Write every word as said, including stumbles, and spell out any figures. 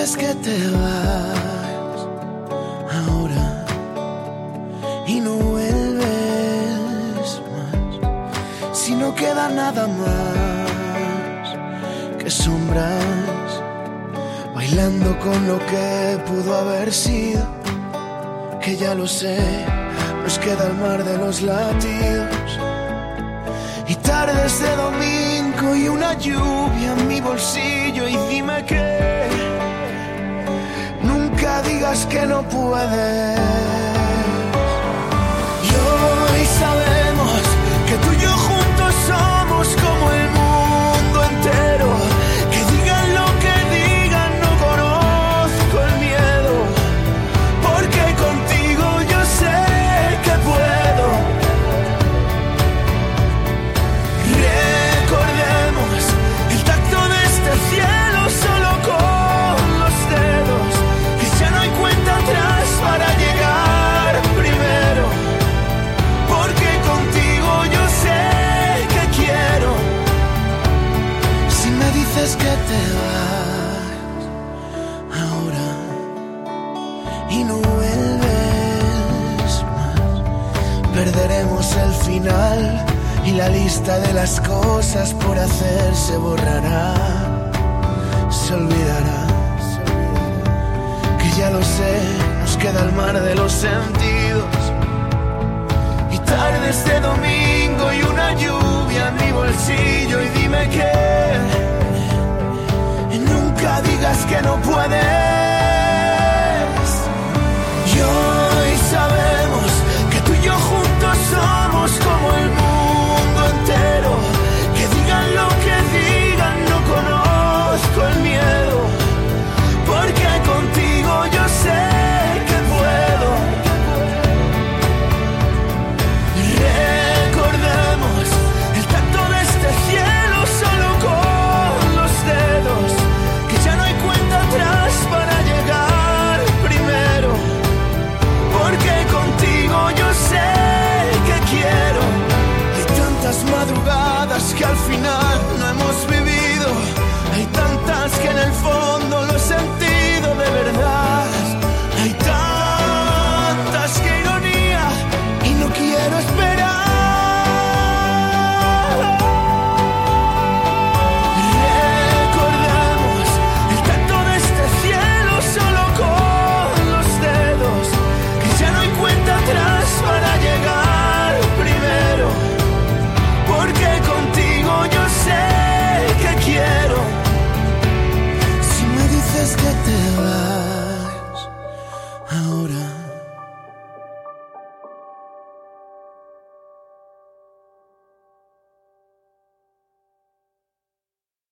dices que te vas ahora y no vuelves más, si no queda nada más que sombras bailando con lo que pudo haber sido, que ya lo sé, nos queda el mar de los latidos y tardes de domingo y una lluvia en mi bolsillo. Y dime que nunca digas que no puedes. Y hoy sabemos que tú y yo juntos somos como el mundo entero. Que digan lo que digan, no conozco el miedo, porque contigo yo sé que puedo. Recordemos el tacto de este cielo solo con los dedos, que ya no hay cuenta atrás para llegar primero, porque contigo yo sé que quiero. Si me dices que te vas ahora y no vuelves más, perderemos el final y la lista de las cosas por hacer se borrará, se olvidará. Que ya lo sé, nos queda el mar de los sentidos y tardes de domingo y una lluvia en mi bolsillo. Y dime que nunca digas que no puedes.